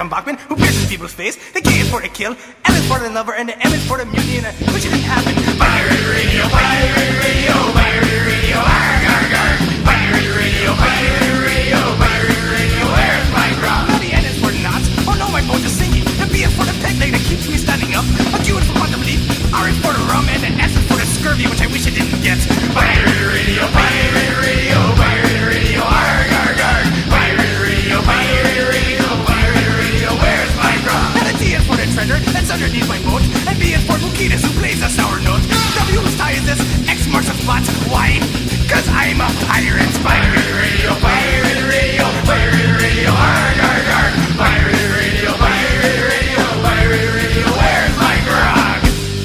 John Bachman, who pierces people's face. The K is for the kill, L is for the lover, and the M is for the mutiny, and I wish it didn't happen. Pirate radio, pirate radio, pirate radio, arg, arg, arg. Pirate radio, pirate radio, pirate radio, where's my grog? Now the N is for the knots, oh no, my boat is sinking. The B is for the peg leg that keeps me standing up. A Q is for quantum leap, R is for the rum, and the S is for the scurvy, which I wish I didn't get. Pirate radio, pirate radio, pirate radio, arg, arg, arg. Pirate radio, pirate radio, pirate radio, where's my grog? And the T is for the treasure that's underneath my boat, and B is for Bukitas, who plays a sour note. W whose tie is this, X marks the spot. Why? Cause I'm a pirate. Pirate radio, pirate radio, pirate radio, arg, arg, arg. Pirate radio, pirate radio, pirate radio, where's my grog?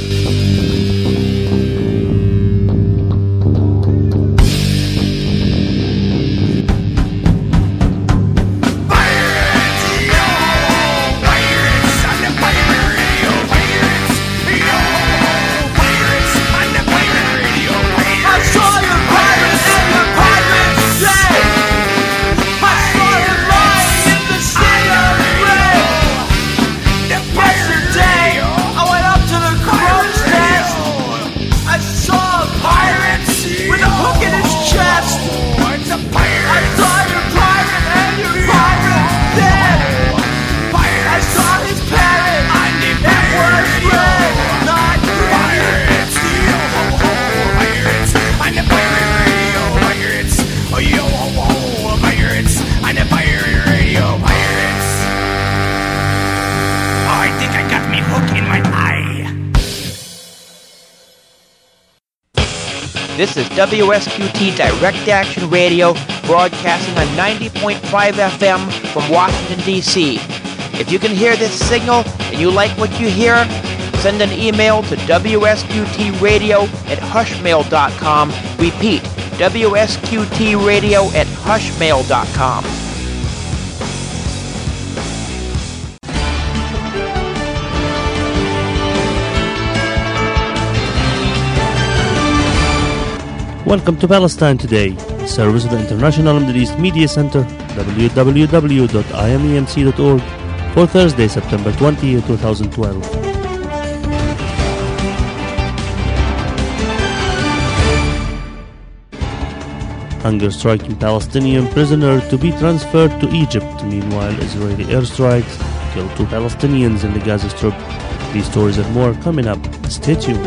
Pirates, yo! Pirates on the pirate radio, pirates, yo! Pirates on the pirate radio, pirates. I saw your pirates in the pirate's day. I saw you lying in the sea of gray. Yesterday, I went up to the crow's nest. I saw a pirate with a hook in his chest. It's a pirate. I saw your pirate and your pirate dead. I saw his parrot. It was red, not green. Pirates, yo ho ho, pirates, on the pirate radio, pirates, oh yo ho ho, pirates, on the pirate radio, pirates. Oh, I think I got me hook in my eye. This is WSQT Direct Action Radio, broadcasting on 90.5 FM from Washington, D.C. If you can hear this signal and you like what you hear, send an email to WSQTradio@hushmail.com. Repeat, WSQTradio@hushmail.com. Welcome to Palestine Today, a service of the International Middle East Media Center, www.imemc.org, for Thursday, September 20, 2012. Hunger-striking Palestinian prisoner to be transferred to Egypt. Meanwhile, Israeli airstrikes killed 2 Palestinians in the Gaza Strip. These stories and more coming up. Stay tuned.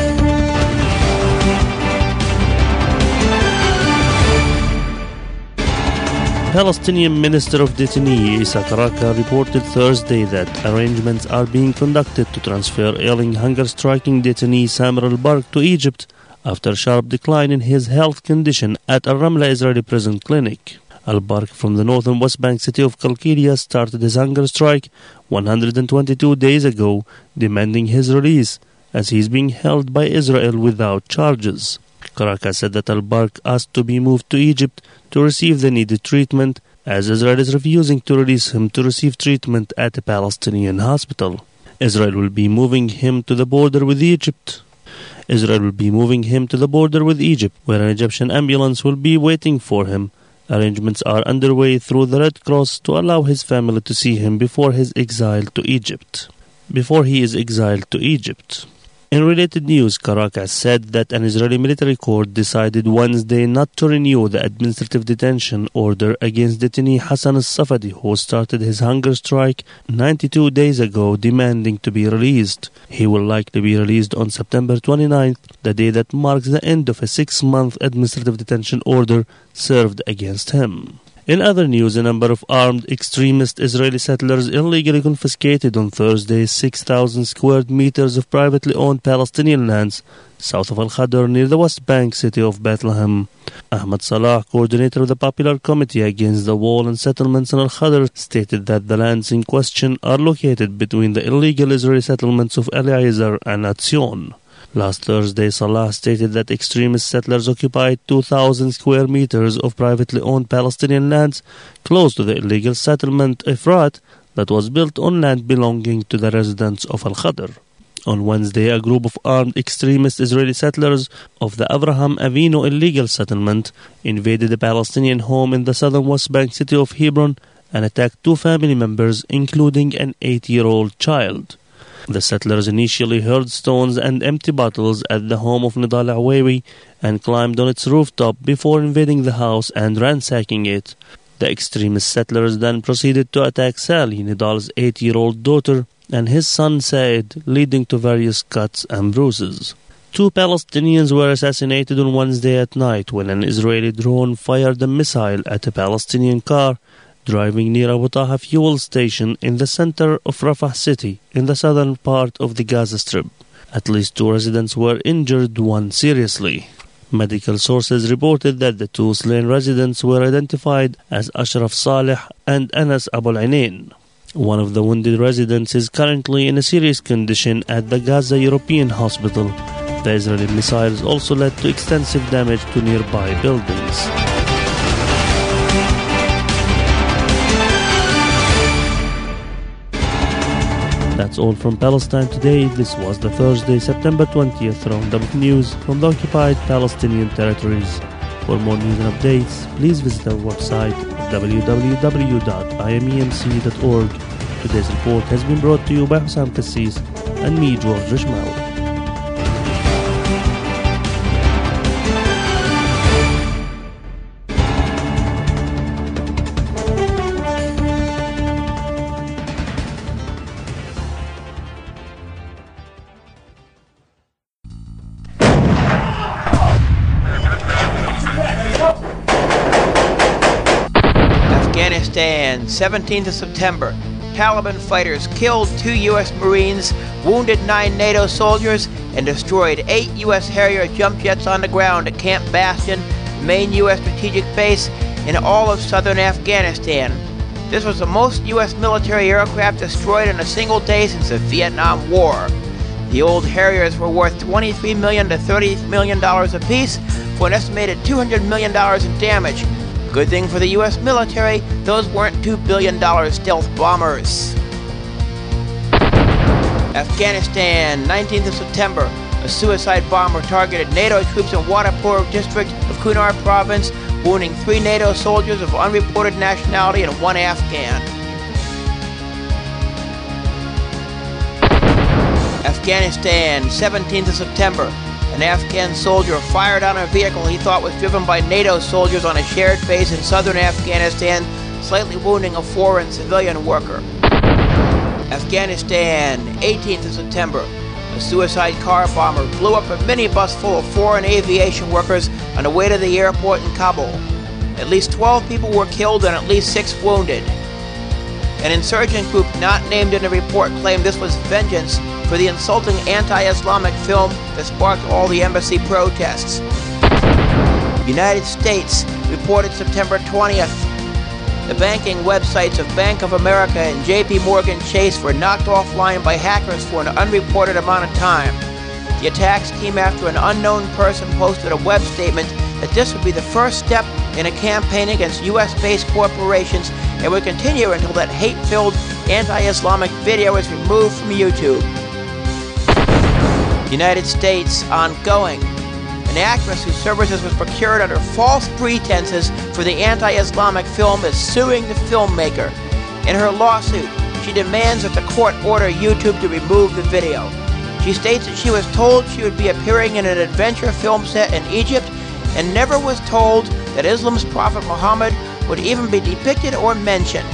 Palestinian Minister of Detainee Issa Karaka reported Thursday that arrangements are being conducted to transfer ailing hunger-striking detainee Samer al-Barq to Egypt after a sharp decline in his health condition at Al-Ramla Israeli prison clinic. Al-Barq from the northern West Bank city of Kalkilia started his hunger strike 122 days ago, demanding his release, as he is being held by Israel without charges. Karaka said that Al-Barq asked to be moved to Egypt to receive the needed treatment, as Israel is refusing to release him to receive treatment at a Palestinian hospital. Israel will be moving him to the border with Egypt. Where an Egyptian ambulance will be waiting for him. Arrangements are underway through the Red Cross to allow his family to see him before he is exiled to Egypt. In related news, Caracas said that an Israeli military court decided Wednesday not to renew the administrative detention order against detainee Hassan al-Safadi, who started his hunger strike 92 days ago, demanding to be released. He will likely be released on September 29th, the day that marks the end of a 6-month administrative detention order served against him. In other news, a number of armed extremist Israeli settlers illegally confiscated on Thursday 6,000 square meters of privately owned Palestinian lands south of Al-Khadr near the West Bank city of Bethlehem. Ahmad Salah, coordinator of the Popular Committee Against the Wall and Settlements in Al-Khadr, stated that the lands in question are located between the illegal Israeli settlements of Eliezer and Atzion. Last Thursday, Salah stated that extremist settlers occupied 2,000 square meters of privately owned Palestinian lands close to the illegal settlement Efrat that was built on land belonging to the residents of Al-Khadr. On Wednesday, a group of armed extremist Israeli settlers of the Avraham Avinu illegal settlement invaded a Palestinian home in the southern West Bank city of Hebron and attacked 2 family members, including an 8-year-old child. The settlers initially hurled stones and empty bottles at the home of Nidal Awewi and climbed on its rooftop before invading the house and ransacking it. The extremist settlers then proceeded to attack Sally, Nidal's 8-year-old daughter, and his son Said, leading to various cuts and bruises. 2 Palestinians were assassinated on Wednesday at night when an Israeli drone fired a missile at a Palestinian car driving near Abu Taha fuel station in the center of Rafah city in the southern part of the Gaza Strip. At least 2 residents were injured, 1 seriously. Medical sources reported that the 2 slain residents were identified as Ashraf Saleh and Anas Abu al-Ainain. One of the wounded residents is currently in a serious condition at the Gaza European Hospital. The Israeli missiles also led to extensive damage to nearby buildings. That's all from Palestine today. This was the Thursday, September 20th roundup of news from the occupied Palestinian territories. For more news and updates, please visit our website at www.imemc.org. Today's report has been brought to you by Hussam Kassis and me, George Rishmael. Afghanistan, 17th of September. Taliban fighters killed 2 U.S. Marines, wounded 9 NATO soldiers, and destroyed 8 U.S. Harrier jump jets on the ground at Camp Bastion, main U.S. strategic base in all of southern Afghanistan. This was the most U.S. military aircraft destroyed in a single day since the Vietnam War. The old Harriers were worth $23 million to $30 million apiece for an estimated $200 million in damage. Good thing for the U.S. military, those weren't $2 billion stealth bombers. Afghanistan, 19th of September. A suicide bomber targeted NATO troops in Wadapur district of Kunar province, wounding 3 NATO soldiers of unreported nationality and 1 Afghan. Afghanistan, 17th of September. An Afghan soldier fired on a vehicle he thought was driven by NATO soldiers on a shared base in southern Afghanistan, slightly wounding a foreign civilian worker. Afghanistan, 18th of September. A suicide car bomber blew up a minibus full of foreign aviation workers on the way to the airport in Kabul. At least 12 people were killed and at least 6 wounded. An insurgent group not named in the report claimed this was vengeance for the insulting anti-Islamic film that sparked all the embassy protests. United States reported September 20th. The banking websites of Bank of America and JP Morgan Chase were knocked offline by hackers for an unreported amount of time. The attacks came after an unknown person posted a web statement that this would be the first step in a campaign against US-based corporations and would continue until that hate-filled anti-Islamic video is removed from YouTube. United States, ongoing. An actress whose services was procured under false pretenses for the anti-Islamic film is suing the filmmaker. In her lawsuit, she demands that the court order YouTube to remove the video. She states that she was told she would be appearing in an adventure film set in Egypt and never was told that Islam's Prophet Muhammad would even be depicted or mentioned.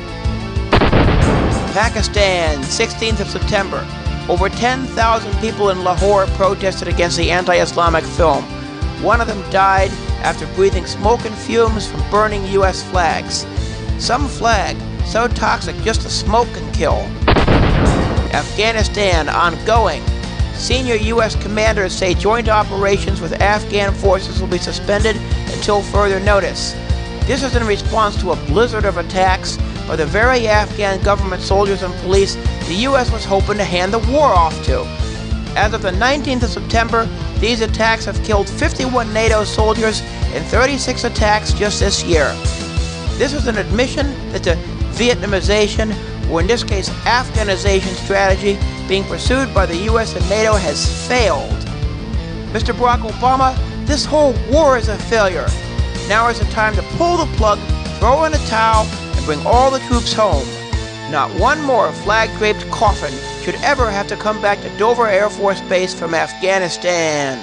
Pakistan, 16th of September. Over 10,000 people in Lahore protested against the anti-Islamic film. One of them died after breathing smoke and fumes from burning U.S. flags. Some flag, so toxic just the smoke can kill. Afghanistan, ongoing. Senior U.S. commanders say joint operations with Afghan forces will be suspended until further notice. This is in response to a blizzard of attacks by the very Afghan government soldiers and police the U.S. was hoping to hand the war off to. As of the 19th of September, these attacks have killed 51 NATO soldiers in 36 attacks just this year. This is an admission that the Vietnamization, or in this case Afghanization strategy, being pursued by the U.S. and NATO has failed. Mr. Barack Obama, this whole war is a failure. Now is the time to pull the plug, throw in a towel, and and bring all the troops home. Not one more flag-draped coffin should ever have to come back to Dover Air Force Base from Afghanistan.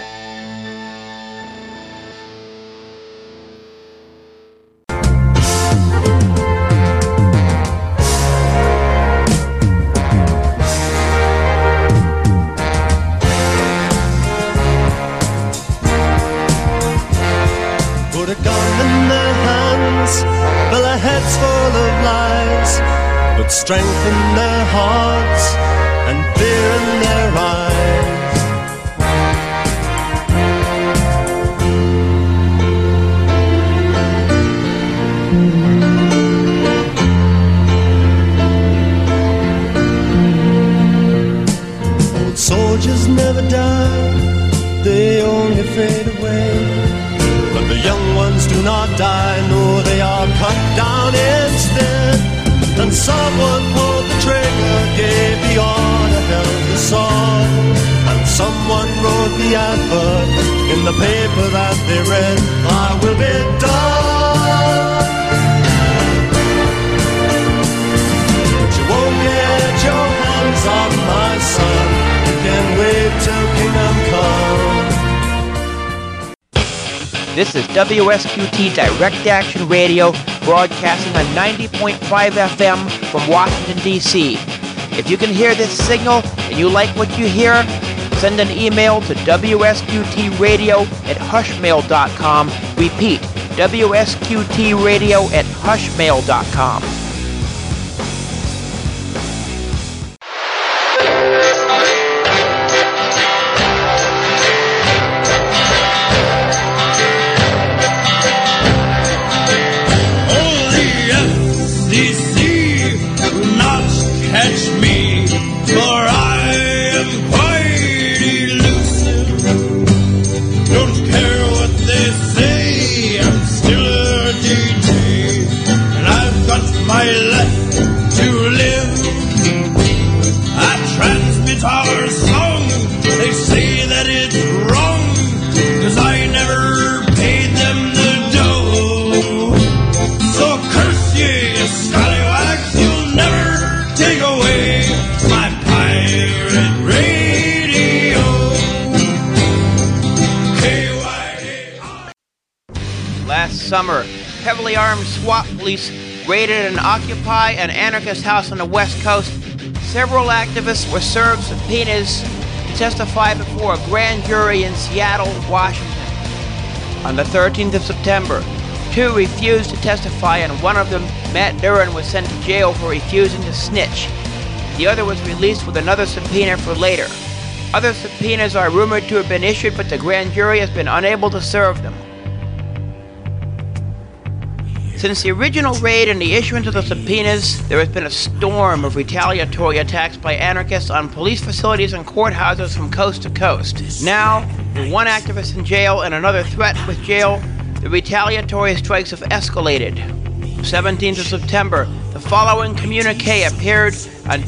Put a gun in their hands, fill their heads full of lies, but strength in their hearts and fear in their eyes. Old soldiers never die, they only fade away. But the young ones do not die, no, they are cut down instead. And someone pulled the trigger, gave the order, held the sword. And someone wrote the advert in the paper that they read, I will be done. But you won't get your hands on my son, you can wait till kingdom come. This is WSQT Direct Action Radio, broadcasting on 90.5 FM from Washington, D.C. If you can hear this signal and you like what you hear, send an email to WSQTradio@hushmail.com. Repeat, WSQTradio@hushmail.com. Catch me, for I am quite elusive. Don't care what they say, I'm still a DJ, and I've got my life to live. I transmit our song, they say that it's wrong, 'cause I never paid them the dough. So curse ye, scallywags, you'll never take away my pirate radio. KYAI. Last summer, heavily armed SWAT police raided an Occupy an anarchist house on the West Coast. Several activists were served subpoenas to testify before a grand jury in Seattle, Washington. On the 13th of September, two refused to testify, and one of them, Matt Duran, was sent to jail for refusing to snitch. The other was released with another subpoena for later. Other subpoenas are rumored to have been issued, but the grand jury has been unable to serve them. Since the original raid and the issuance of the subpoenas, there has been a storm of retaliatory attacks by anarchists on police facilities and courthouses from coast to coast. Now, with one activist in jail and another threatened with jail, the retaliatory strikes have escalated. 17th of September, the following communique appeared on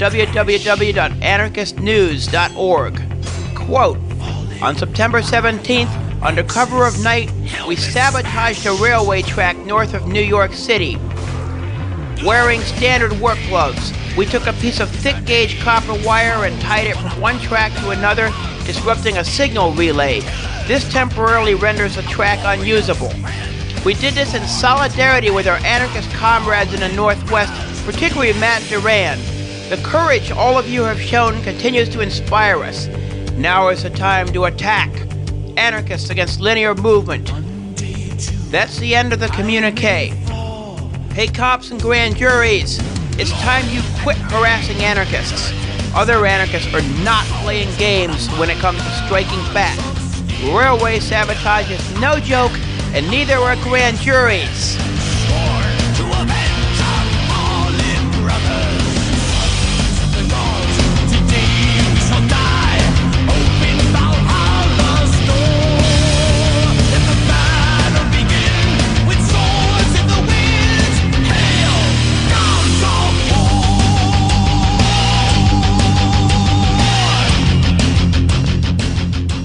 www.anarchistnews.org. Quote, on September 17th, under cover of night, we sabotaged a railway track north of New York City. Wearing standard work gloves, we took a piece of thick-gauge copper wire and tied it from one track to another, disrupting a signal relay. This temporarily renders the track unusable. We did this in solidarity with our anarchist comrades in the Northwest, particularly Matt Duran. The courage all of you have shown continues to inspire us. Now is the time to attack anarchists against linear movement. That's the end of the communique. Hey cops and grand juries, it's time you quit harassing anarchists. Other anarchists are not playing games when it comes to striking back. Railway sabotage is no joke, and neither are grand juries.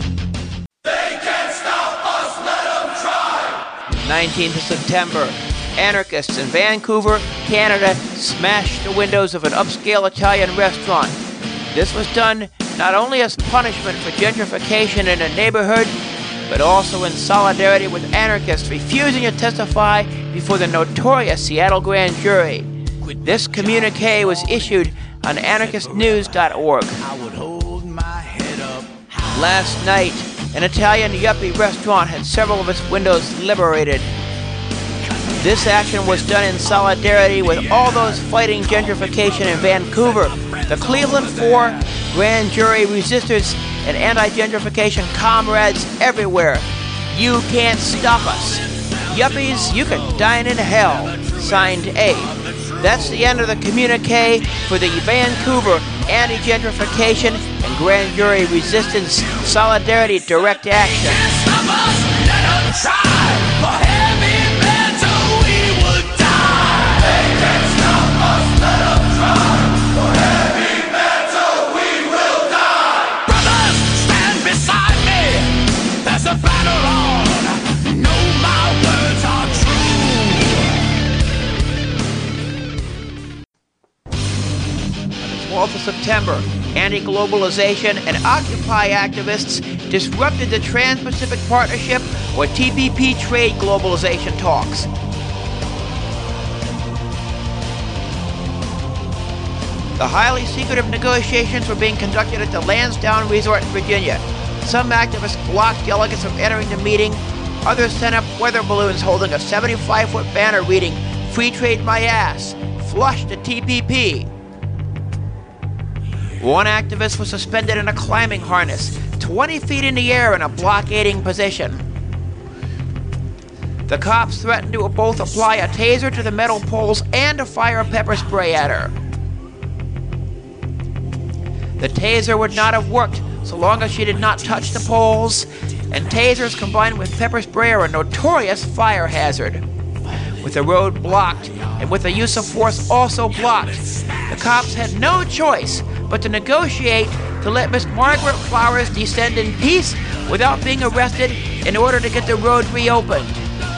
September, Anarchists in Vancouver, Canada, smashed the windows of an upscale Italian restaurant. This was done not only as punishment for gentrification in a neighborhood, but also in solidarity with anarchists refusing to testify before the notorious Seattle grand jury. This communique was issued on anarchistnews.org. Last night, an Italian yuppie restaurant had several of its windows liberated. This action was done in solidarity with all those fighting gentrification in Vancouver. The Cleveland 4 grand jury resistors and anti-gentrification comrades everywhere. You can't stop us. Yuppies, you can dine in hell. Signed A. That's the end of the communique for the Vancouver anti-gentrification and grand jury resistance solidarity direct action. A battle on. Know my words are true. On the 12th of September, anti-globalization and Occupy activists disrupted the Trans-Pacific Partnership, or TPP, trade globalization talks. The highly secretive negotiations were being conducted at the Lansdowne Resort in Virginia. Some activists blocked delegates from entering the meeting. Others sent up weather balloons holding a 75-foot banner reading, "Free trade my ass, flush the TPP." One activist was suspended in a climbing harness, 20 feet in the air in a blockading position. The cops threatened to both apply a taser to the metal poles and to fire pepper spray at her. The taser would not have worked so long as she did not touch the poles, and tasers combined with pepper spray are a notorious fire hazard. With the road blocked, and with the use of force also blocked, the cops had no choice but to negotiate to let Miss Margaret Flowers descend in peace without being arrested in order to get the road reopened.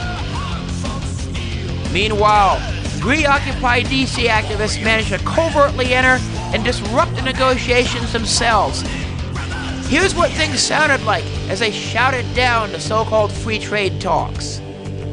Meanwhile, 3 Occupy DC activists managed to covertly enter and disrupt the negotiations themselves. Here's what things sounded like as they shouted down the so-called free trade talks.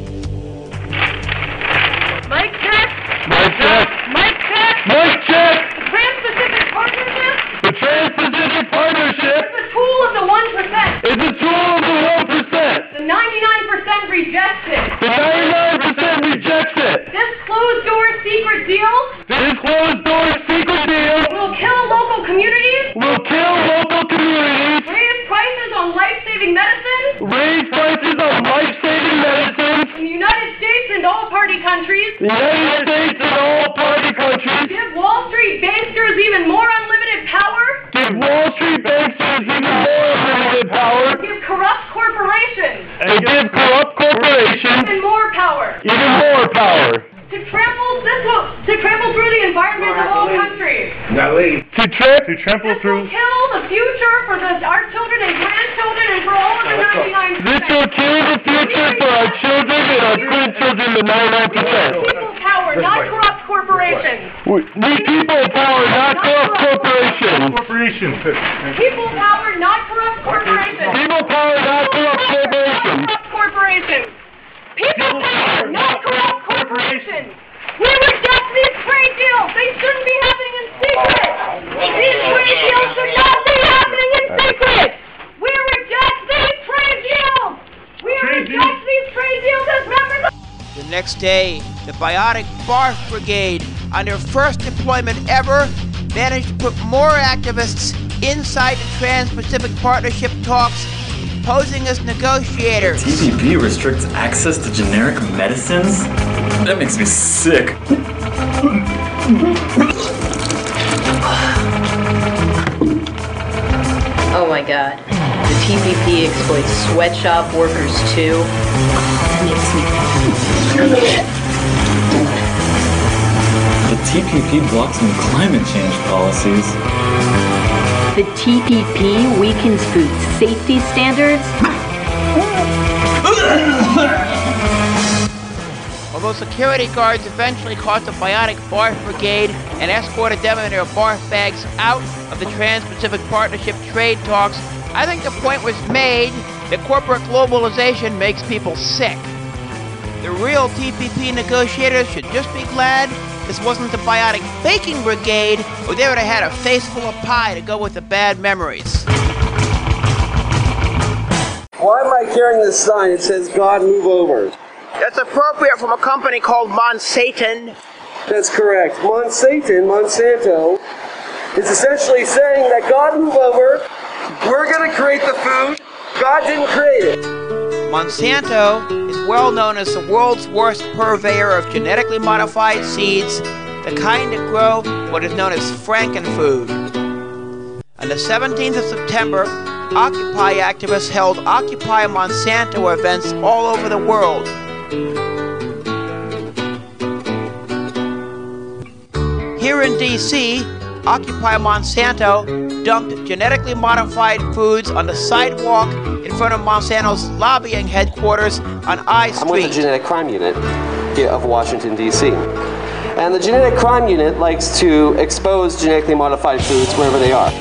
Mic check! Mic check! Mic check! Mic check! The Trans-Pacific Partnership The Trans-Pacific Partnership is a tool of the 1%. is a tool of the 1%. The 99% rejects it. The 99% rejects it. This closed-door secret deal This closed-door secret deal will kill local communities, will kill local communities, raise prices on life-saving medicine raise prices on life-saving medicines, in the United States and all party countries, the United States and all party countries, give Wall Street banksters even more unlimited power, give Wall Street banksters even more unlimited power, give corrupt corporations and give corrupt corporations even more power, even more power. to trample through the environment of all countries. To trample This will kill the future for our children and grandchildren and for all of the 99%. This will kill the future for our children and our grandchildren, the 99%. People power, not corrupt corporations. We people power, not corrupt corporations. People power, not corrupt corporations. People power, not corrupt corporations. Corrupt corporations. People power, not corrupt corporations. We reject these trade deals. They shouldn't be happening in secret. These trade deals should not be happening in secret. We reject these trade deals. We reject these trade deals as members of... The next day, the Biotic Barf Brigade, on their first deployment ever, managed to put more activists inside the Trans-Pacific Partnership talks, posing as negotiators. TPP restricts access to generic medicines? That makes me sick. Oh my god. The TPP exploits sweatshop workers too. The TPP blocks new climate change policies. The TPP weakens food safety standards. although security guards eventually caught the biotic barf brigade and escorted them and their barf bags out of the Trans-Pacific Partnership trade talks, I think the point was made that corporate globalization makes people sick. The real TPP negotiators should just be glad this wasn't the biotic faking brigade, or they would have had a face full of pie to go with the bad memories. Why am I carrying this sign? It says, God, move over. That's appropriate from a company called Monsanto. That's correct. Monsanto, is essentially saying that God, move over. We're going to create the food. God didn't create it. Monsanto is well known as the world's worst purveyor of genetically modified seeds, the kind that grow what is known as frankenfood. On the 17th of September, Occupy activists held Occupy Monsanto events all over the world. Here in D.C., Occupy Monsanto dumped genetically modified foods on the sidewalk in front of Monsanto's lobbying headquarters on I Street. I'm with the Genetic Crime Unit here of Washington, D.C. And the Genetic Crime Unit likes to expose genetically modified foods wherever they are.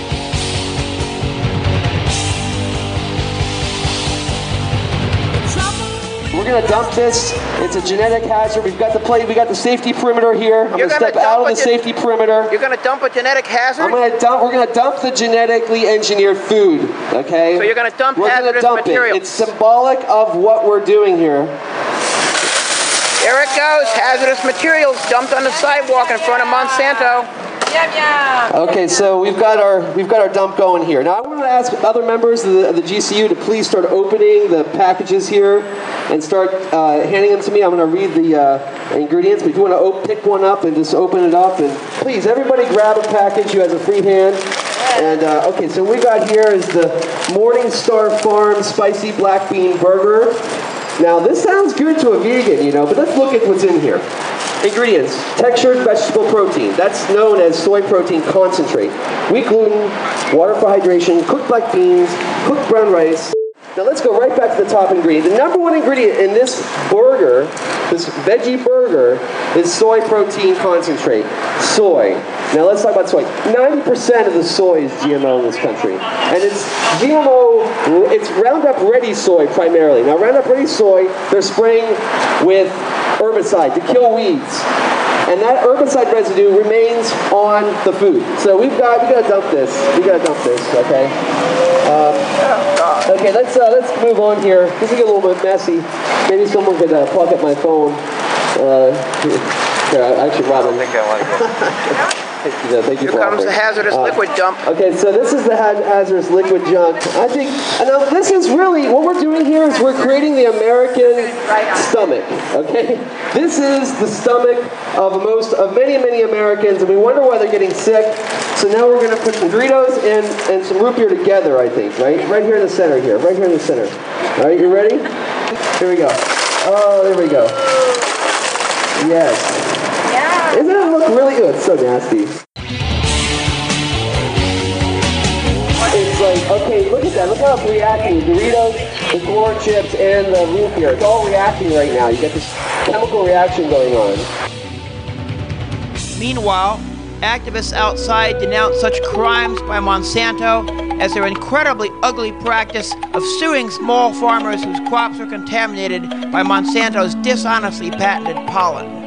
We're going to dump this. It's a genetic hazard. We've got the plate. We got the safety perimeter here. I'm going to step out of the safety perimeter. You're going to dump a genetic hazard? We're going to dump the genetically engineered food. Okay. So you're going to dump hazardous materials. We're going to dump it. It's symbolic of what we're doing here. There it goes. Hazardous materials dumped on the sidewalk in front of Monsanto. Okay, so we've got our dump going here. Now I want to ask other members of the GCU to please start opening the packages here and start handing them to me. I'm going to read the ingredients, but if you want to pick one up and just open it up, and please, everybody grab a package who has a free hand. And okay, so what we got here is the Morning Star Farm Spicy Black Bean Burger. Now this sounds good to a vegan, you know, but let's look at what's in here. Ingredients: textured vegetable protein. That's known as soy protein concentrate. Wheat gluten, water for hydration, cooked black beans, cooked brown rice. Now let's go right back to the top ingredient. The number one ingredient in this burger, this veggie burger, is soy protein concentrate. Soy. Now let's talk about soy. 90% of the soy is GMO in this country. And it's GMO, it's Roundup Ready soy primarily. Now Roundup Ready soy, they're spraying with herbicide to kill weeds. And that herbicide residue remains on the food. So we gotta dump this. Okay? Okay, let's move on here. This will get a little bit messy. Maybe someone could plug up my phone. Here, actually, Robin. I think I like it. Thank you. Here comes the hazardous liquid dump. Okay, so this is the hazardous liquid junk. I think, now this is really, what we're doing here is we're creating the American stomach, okay? This is the stomach of many Americans, and we wonder why they're getting sick. So now we're going to put some Doritos and some root beer together, I think, right? Right here in the center here, right here in the center. All right, you ready? Here we go. Oh, there we go. Yes. Doesn't it look really good? It's so nasty. It's like, okay, look at that. Look how it's reacting. The Doritos, the corn chips, and the root beer. It's all reacting right now. You get this chemical reaction going on. Meanwhile, activists outside denounce such crimes by Monsanto as their incredibly ugly practice of suing small farmers whose crops are contaminated by Monsanto's dishonestly patented pollen.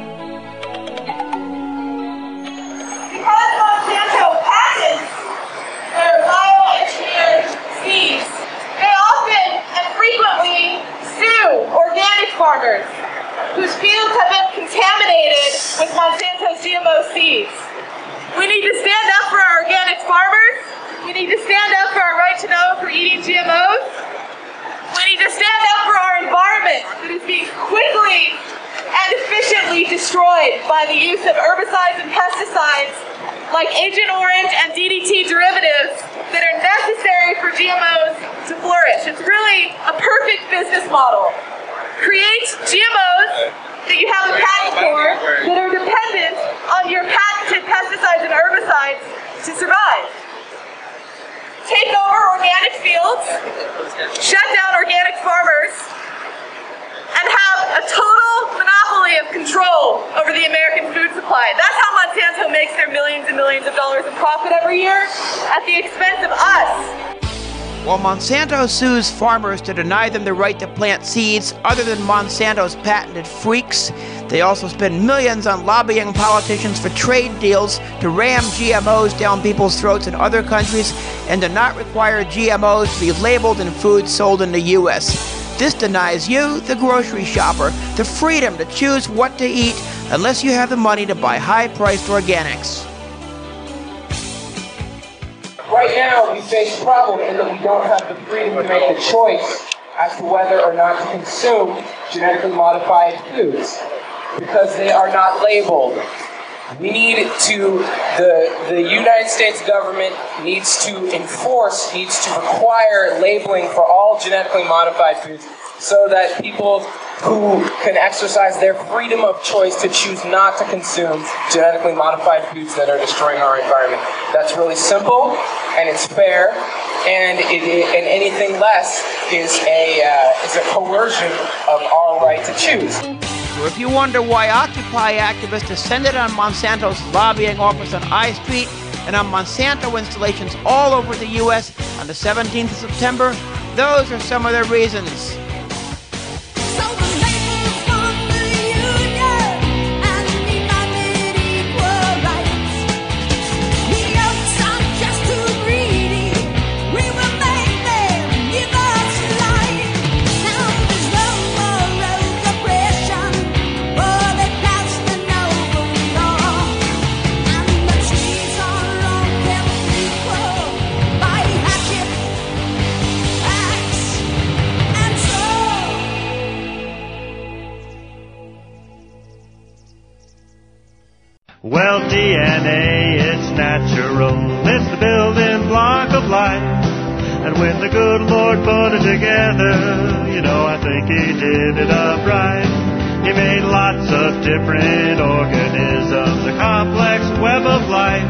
Organic farmers whose fields have been contaminated with Monsanto's GMO seeds. We need to stand up for our organic farmers. We need to stand up for our right to know for eating GMOs. We need to stand up for our environment that is being quickly and efficiently destroyed by the use of herbicides and pesticides like Agent Orange and DDT derivatives that are necessary for GMOs to flourish. It's really a perfect business model. Create GMOs that you have a patent for that are dependent on your patented pesticides and herbicides to survive. Take over organic fields, shut down organic farmers, and have a total monopoly monopoly of control over the American food supply. That's how Monsanto makes their millions and millions of dollars in profit every year, at the expense of us. While Monsanto sues farmers to deny them the right to plant seeds other than Monsanto's patented freaks, they also spend millions on lobbying politicians for trade deals to ram GMOs down people's throats in other countries and to not require GMOs to be labeled in foods sold in the U.S. This denies you, the grocery shopper, the freedom to choose what to eat unless you have the money to buy high-priced organics. Right now, we face a problem in that we don't have the freedom to make the choice as to whether or not to consume genetically modified foods because they are not labeled. We need to, the United States government needs to require labeling for all genetically modified foods so that people who can exercise their freedom of choice to choose not to consume genetically modified foods that are destroying our environment. That's really simple, and it's fair, and anything less is a coercion of our right to choose. So if you wonder why Occupy activists descended on Monsanto's lobbying office on I Street and on Monsanto installations all over the U.S. on the 17th of September, those are some of the reasons. Well, DNA, it's natural. It's the building block of life. And when the good Lord put it together, I think He did it up right. He made lots of different organisms, a complex web of life.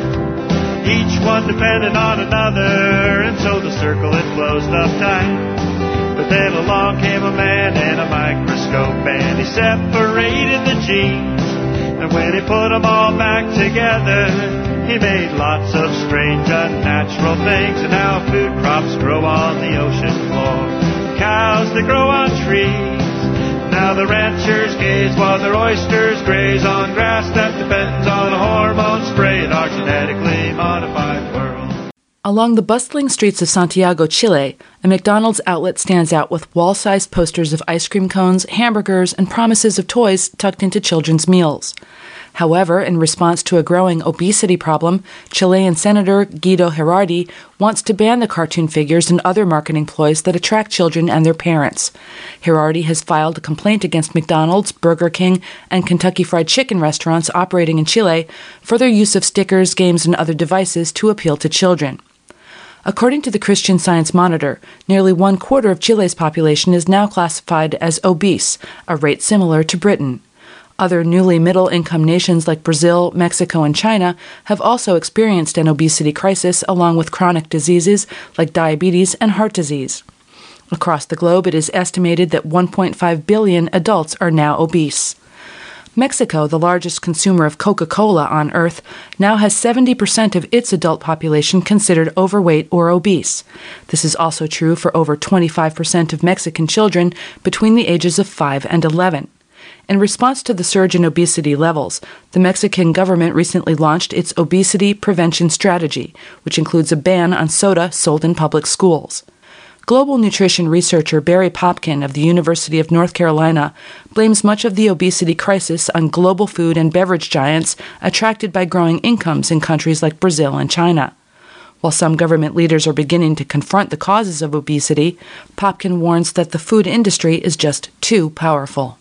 Each one dependent on another, and so the circle it closed up tight. But then along came a man and a microscope, and he separated the genes. And when he put them all back together, he made lots of strange, unnatural things. And now food crops grow on the ocean floor, cows that grow on trees. Now the ranchers gaze while their oysters graze on grass that depends on a hormone spray in our genetically modified world. Along the bustling streets of Santiago, Chile, a McDonald's outlet stands out with wall-sized posters of ice cream cones, hamburgers, and promises of toys tucked into children's meals. However, in response to a growing obesity problem, Chilean Senator Guido Gerardi wants to ban the cartoon figures and other marketing ploys that attract children and their parents. Gerardi has filed a complaint against McDonald's, Burger King, and Kentucky Fried Chicken restaurants operating in Chile for their use of stickers, games, and other devices to appeal to children. According to the Christian Science Monitor, nearly 1/4 of Chile's population is now classified as obese, a rate similar to Britain. Other newly middle-income nations like Brazil, Mexico, and China have also experienced an obesity crisis along with chronic diseases like diabetes and heart disease. Across the globe, it is estimated that 1.5 billion adults are now obese. Mexico, the largest consumer of Coca-Cola on Earth, now has 70% of its adult population considered overweight or obese. This is also true for over 25% of Mexican children between the ages of 5 and 11. In response to the surge in obesity levels, the Mexican government recently launched its obesity prevention strategy, which includes a ban on soda sold in public schools. Global nutrition researcher Barry Popkin of the University of North Carolina blames much of the obesity crisis on global food and beverage giants attracted by growing incomes in countries like Brazil and China. While some government leaders are beginning to confront the causes of obesity, Popkin warns that the food industry is just too powerful.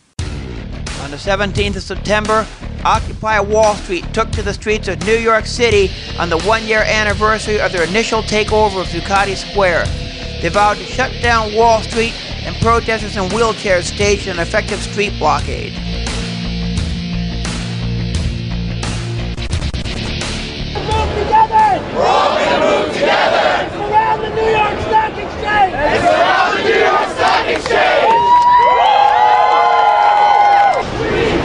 On the 17th of September, Occupy Wall Street took to the streets of New York City on the one-year anniversary of their initial takeover of Zuccotti Square. They vowed to shut down Wall Street, and protesters in wheelchairs staged an effective street blockade. Move together! We're all gonna move together! Surround the New York Stock Exchange! And surround the New York Stock Exchange!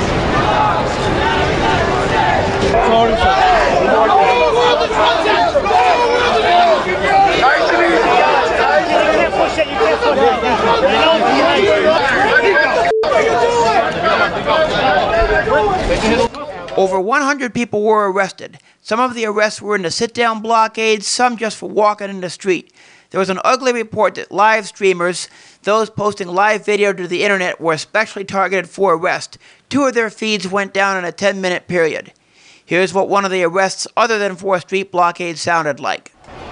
Over 100 people were arrested. Some of the arrests were in the sit-down blockades, some just for walking in the street. There was an ugly report that live streamers, those posting live video to the internet, were especially targeted for arrest. 2 of their feeds went down in a 10-minute period. Here's what one of the arrests, other than for a street blockade, sounded like.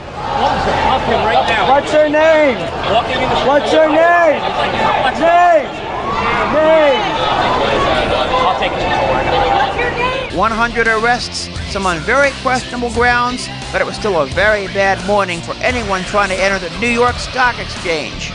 What's your name? What's your name? I'll take it. 100 arrests, some on very questionable grounds, but it was still a very bad morning for anyone trying to enter the New York Stock Exchange.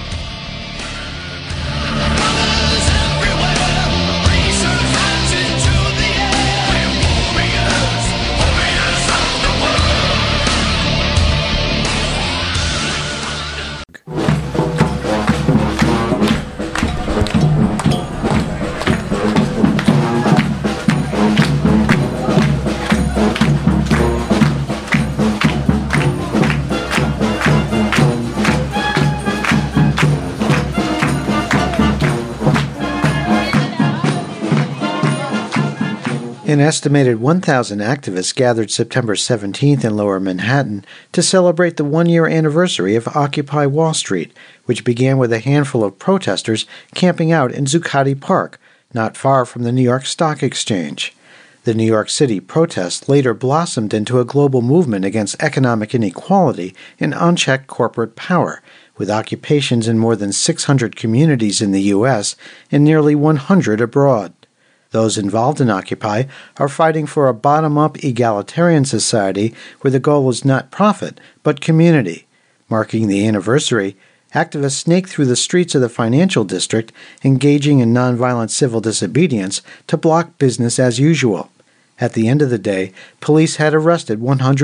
An estimated 1,000 activists gathered September 17th in Lower Manhattan to celebrate the one-year anniversary of Occupy Wall Street, which began with a handful of protesters camping out in Zuccotti Park, not far from the New York Stock Exchange. The New York City protests later blossomed into a global movement against economic inequality and unchecked corporate power, with occupations in more than 600 communities in the U.S. and nearly 100 abroad. Those involved in Occupy are fighting for a bottom-up egalitarian society where the goal is not profit, but community. Marking the anniversary, activists snaked through the streets of the financial district, engaging in nonviolent civil disobedience to block business as usual. At the end of the day, police had arrested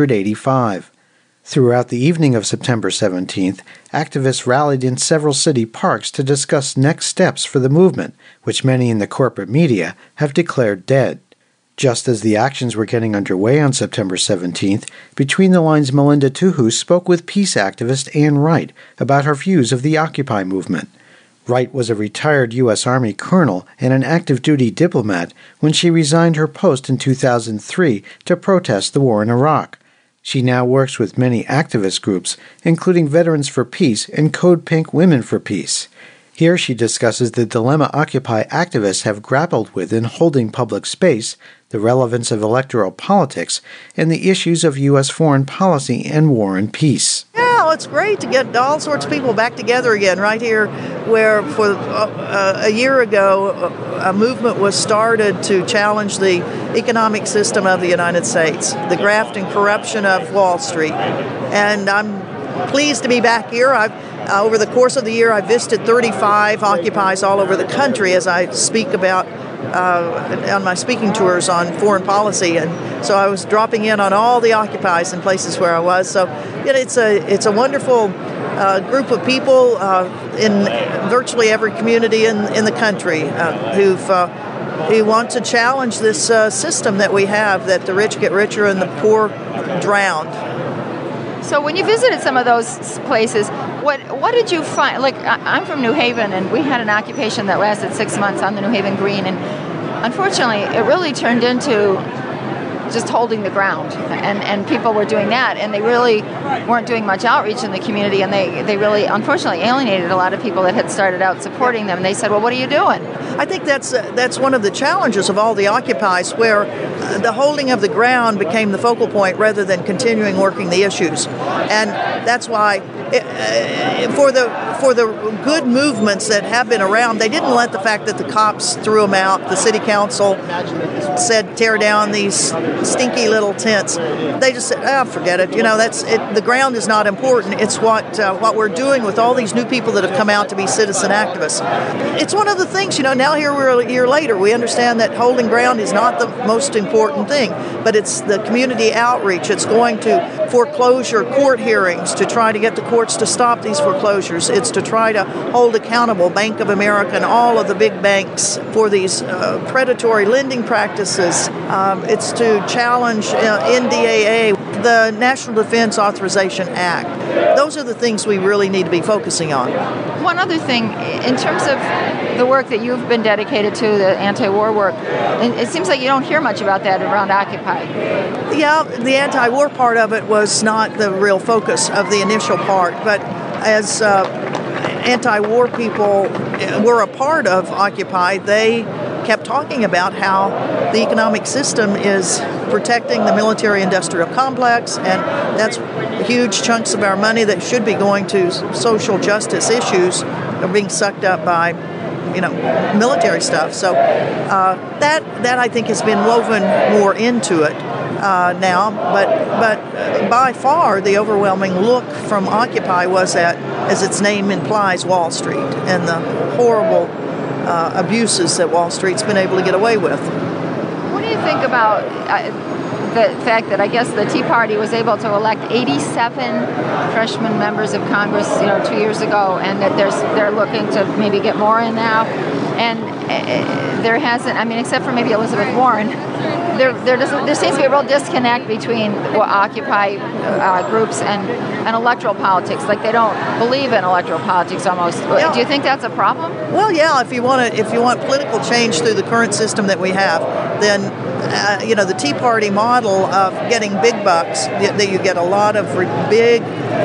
185. Throughout the evening of September 17th, activists rallied in several city parks to discuss next steps for the movement, which many in the corporate media have declared dead. Just as the actions were getting underway on September 17th, Between the Lines' Melinda Tuhu spoke with peace activist Ann Wright about her views of the Occupy movement. Wright was a retired U.S. Army colonel and an active-duty diplomat when she resigned her post in 2003 to protest the war in Iraq. She now works with many activist groups, including Veterans for Peace and Code Pink Women for Peace. Here she discusses the dilemma Occupy activists have grappled with in holding public space, the relevance of electoral politics, and the issues of U.S. foreign policy and war and peace. Yeah, it's great to get all sorts of people back together again right here where for a year ago a movement was started to challenge the economic system of the United States, the graft and corruption of Wall Street. And I'm pleased to be back here. Over the course of the year, I visited 35 Occupies all over the country as I speak about on my speaking tours on foreign policy, and so I was dropping in on all the Occupies in places where I was. So it's a wonderful group of people in virtually every community in the country who want to challenge this system that we have, that the rich get richer and the poor drown. So when you visited some of those places, what did you find? Like, I'm from New Haven, and we had an occupation that lasted 6 months on the New Haven Green, and unfortunately, it really turned into just holding the ground, and people were doing that, and they really weren't doing much outreach in the community, and they really, unfortunately, alienated a lot of people that had started out supporting them. They said, well, what are you doing? I think that's one of the challenges of all the Occupies, where the holding of the ground became the focal point rather than continuing working the issues. And that's why for the good movements that have been around, they didn't let the fact that the cops threw them out, the city council said tear down these stinky little tents. They just said, forget it. That's it. The ground is not important. It's what we're doing with all these new people that have come out to be citizen activists. It's one of the things, now here we're a year later, we understand that holding ground is not the most important thing, but it's the community outreach. It's going to foreclosure court hearings to try to get the courts to stop these foreclosures. It's to try to hold accountable Bank of America and all of the big banks for these predatory lending practices. It's to challenge NDAA. the National Defense Authorization Act. Those are the things we really need to be focusing on. One other thing, in terms of the work that you've been dedicated to, the anti-war work, it seems like you don't hear much about that around Occupy. Yeah, the anti-war part of it was not the real focus of the initial part, but as anti-war people were a part of Occupy, they kept talking about how the economic system is protecting the military-industrial complex, and that's huge chunks of our money that should be going to social justice issues are being sucked up by, military stuff. So that I think has been woven more into it now. But by far the overwhelming look from Occupy was at, as its name implies, Wall Street and the horrible abuses that Wall Street's been able to get away with. What do you think about the fact that I guess the Tea Party was able to elect 87 freshman members of Congress, 2 years ago, and that they're looking to maybe get more in now, and there hasn't, except for maybe Elizabeth Warren, there seems to be a real disconnect between Occupy groups and electoral politics. Like they don't believe in electoral politics almost. Yeah. Do you think that's a problem? Well, yeah. If you want political change through the current system that we have, then the Tea Party model of getting big bucks, that you get a lot of big,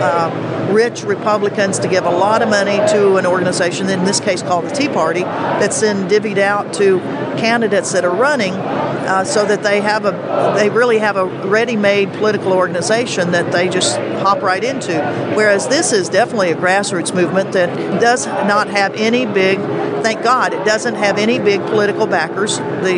rich Republicans to give a lot of money to an organization, in this case called the Tea Party, that's then divvied out to candidates that are running, so that they really have a ready-made political organization that they just hop right into. Whereas this is definitely a grassroots movement that does not have any big, thank God, it doesn't have any big political backers.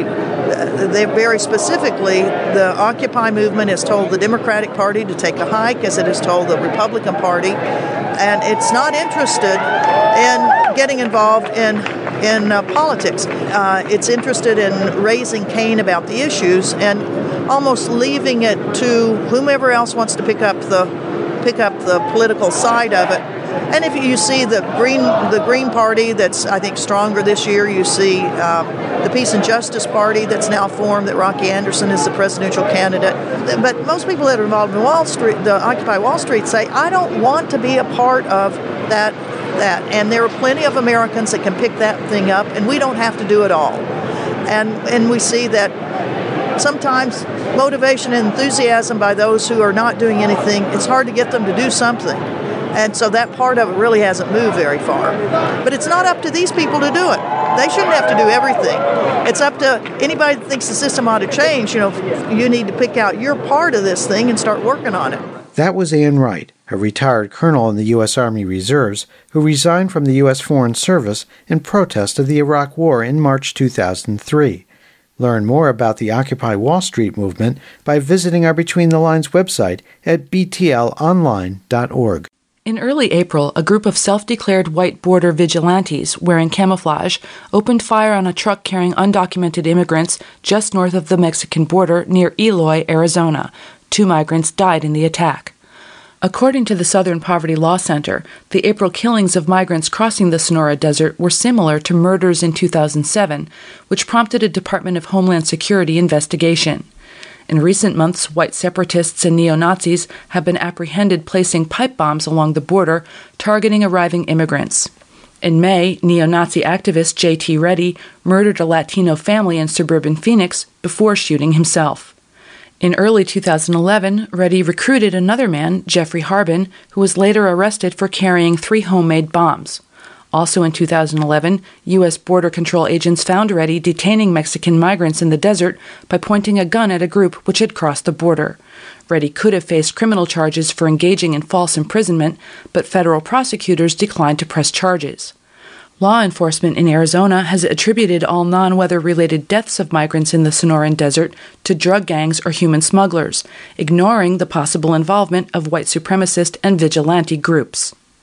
They very specifically, the Occupy movement has told the Democratic Party to take a hike, as it has told the Republican Party, and it's not interested in getting involved in politics. It's interested in raising Cain about the issues and almost leaving it to whomever else wants to pick up the political side of it. And if you see the Green Party, that's I think stronger this year. You see the Peace and Justice Party that's now formed, that Rocky Anderson is the presidential candidate. But most people that are involved in Wall Street, the Occupy Wall Street, say, I don't want to be a part of that. And there are plenty of Americans that can pick that thing up, and we don't have to do it all. And we see that sometimes motivation and enthusiasm by those who are not doing anything, it's hard to get them to do something. And so that part of it really hasn't moved very far. But it's not up to these people to do it. They shouldn't have to do everything. It's up to anybody that thinks the system ought to change. You need to pick out your part of this thing and start working on it. That was Ann Wright, a retired colonel in the U.S. Army Reserves who resigned from the U.S. Foreign Service in protest of the Iraq War in March 2003. Learn more about the Occupy Wall Street movement by visiting our Between the Lines website at btlonline.org. In early April, a group of self-declared white border vigilantes wearing camouflage opened fire on a truck carrying undocumented immigrants just north of the Mexican border near Eloy, Arizona. 2 migrants died in the attack. According to the Southern Poverty Law Center, the April killings of migrants crossing the Sonora Desert were similar to murders in 2007, which prompted a Department of Homeland Security investigation. In recent months, white separatists and neo-Nazis have been apprehended placing pipe bombs along the border, targeting arriving immigrants. In May, neo-Nazi activist J.T. Reddy murdered a Latino family in suburban Phoenix before shooting himself. In early 2011, Reddy recruited another man, Jeffrey Harbin, who was later arrested for carrying 3 homemade bombs. Also in 2011, U.S. Border Control agents found Reddy detaining Mexican migrants in the desert by pointing a gun at a group which had crossed the border. Reddy could have faced criminal charges for engaging in false imprisonment, but federal prosecutors declined to press charges. Law enforcement in Arizona has attributed all non-weather-related deaths of migrants in the Sonoran Desert to drug gangs or human smugglers, ignoring the possible involvement of white supremacist and vigilante groups.